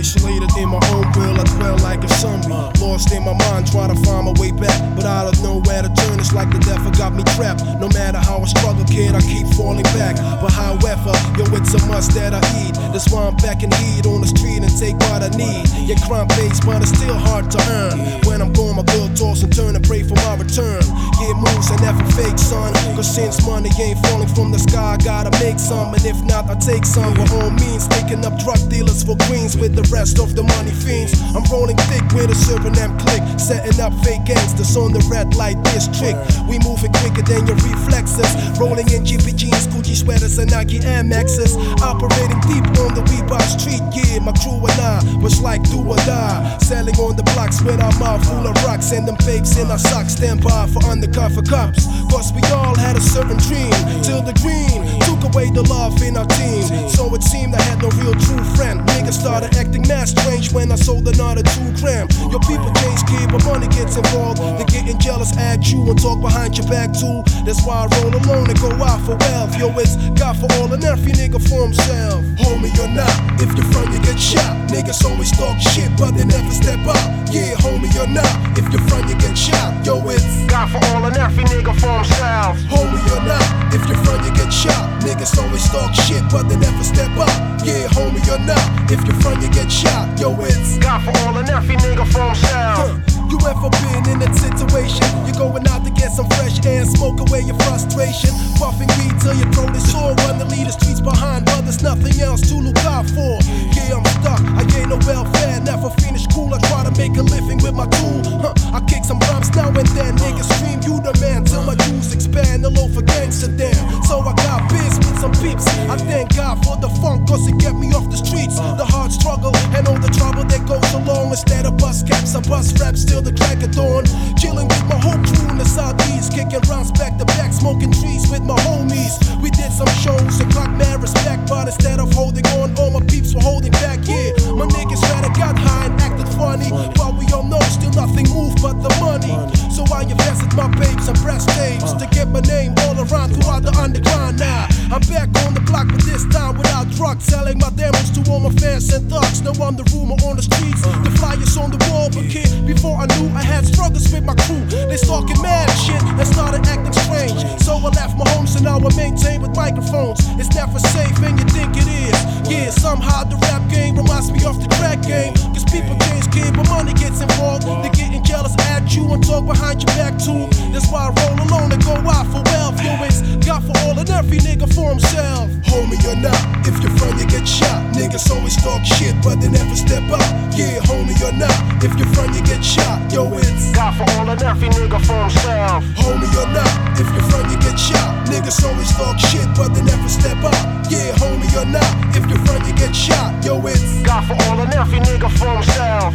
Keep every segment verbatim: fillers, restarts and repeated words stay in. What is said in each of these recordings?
Isolated in my own world, I dwell like a zombie. Lost in my mind, trying to find my way back, but I don't know where to turn. It's like the devil got me trapped. No matter how I struggle, kid, I keep falling back. But however, yo, it's a must that I eat. That's why I'm back in heat on the street and take what I need. Yeah, crime based, but it's still hard to earn. When I'm gone, my girl toss and turn and pray for my return. Yeah, moves are never fake, son. Cause since money ain't falling from the sky, I gotta make some. And if not, I take some. By all means, taking up drug dealers for greens with the rest of the money fiends. I'm rolling thick with a Suriname click, setting up fake gangsters on the red light district. We moving quicker than your reflexes, rolling in G P jeans, Gucci sweaters and Nike Air Maxes. Operating deep on the Weebot street, yeah, my crew and I was like do or die. Selling on the blocks with our mouth full of rocks and them babes in our socks. Stand by for undercover cops, cause we all had a certain dream, till the green took away the love in our team. So it seemed I had no real true friend. Niggas started acting mad strange when I sold another two gram. Your people change, kid, but money gets involved. They're getting jealous at you and talk behind your back too. That's why I roll alone and go out for wealth. Yo, it's God for all and every nigga for himself. Homie or not, if you're front you get shot. Niggas always talk shit, but they never step up. Yeah, homie or not, if you're front you get shot. Yo, it's God for all and every nigga for himself. Homie or not, if you're front you get shot. Niggas always talk shit, but they never step up. Yeah, homie or not, if you're front you get shot. Yo, it's God for all and every nigga for himself. Huh. You ever been in that situation? You're going out to get some fresh air and smoke away your frustration. Puffing weed till your throat is sore. Run to lead the streets behind, but there's nothing else to look out for. Yeah, I'm stuck, I ain't no welfare. Never finish school, I try to make a living with my tool. Huh. I kick some rhymes now and then. Niggas scream, you the man, till my dues expand. The low for gangster damn. So I got biz with some peeps. I thank God for the funk, cause it get me off the streets. The hard struggle and all the trouble that goes along. Instead of bus caps, I bust raps till the crack of dawn. Chilling with my whole crew in the southeast, kicking rounds back to back, smoking trees with my homies. We did some shows and got mad respect, but instead of holding on, all my peeps were holding back. Yeah, my niggas rather got high and acted funny, but we all know still nothing moved but the money. So I invested my babes and breast tapes to get my name all around throughout the underground. Now I'm back on the block, but this time without drugs, selling my demos to all my fans and thugs. Now I'm the rumor on the streets, the flyers on the wall. But kid, before I knew I had struggles with my crew, they stalking mad shit and started acting strange. So I left my homes and now I maintain with microphones. It's never safe and you think it is. Yeah, somehow the rap game reminds me of the crack game. Cause people change, kid, but money gets involved. They're getting jealous at you and talk behind your back too. That's why I roll alone and go out for wealth. Yo, it's God for all and every nigga for himself. Homie or not, if you're front you get shot. Niggas always talk shit, but they never step up. Yeah, homie or not, if you're front you get shot. Yo, it's God for all and every nigga for himself. Homie or not, if you're front you get shot. Niggas always talk shit, but they never step up. Yeah, homie or not, if you're front you get shot. Yo, it's God for all and every nigga for himself.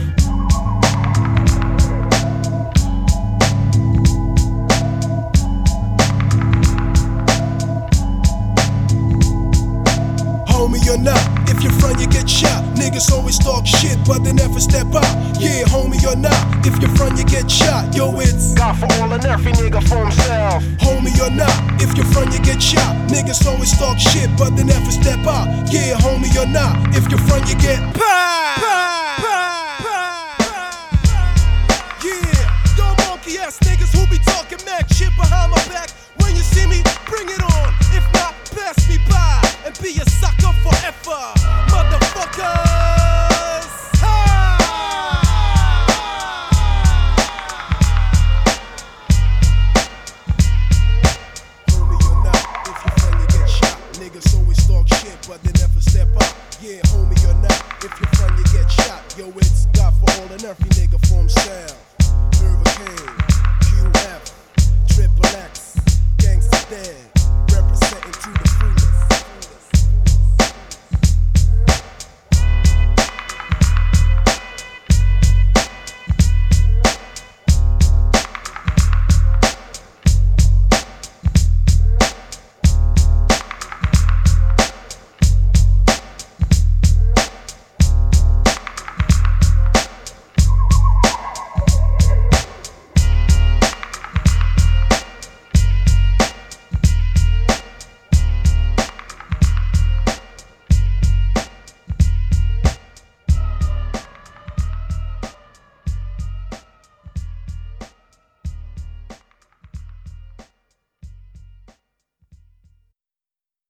Homie or not, if you're front you get shot. Niggas always talk shit, but they never step up. Yeah, homie or not, if you're front you get shot. Yo, it's God for all and every nigga for himself. Homie or not, if you're front you get shot. Niggas always talk shit, but they never step up. Yeah, homie or not, if you're front you get pie, pie, pie, pie. Yeah, yo monkey ass niggas who be talking mad shit behind my back. When you see me, bring it on. If not, pass me by and be a sucker forever, motherfuckers. Ha! Homie or not, if you finally get shot. Niggas always talk shit, but they never step up. Yeah, homie or not, if you finally get shot. Yo, it's God for all and every nigga for himself. Hurricane.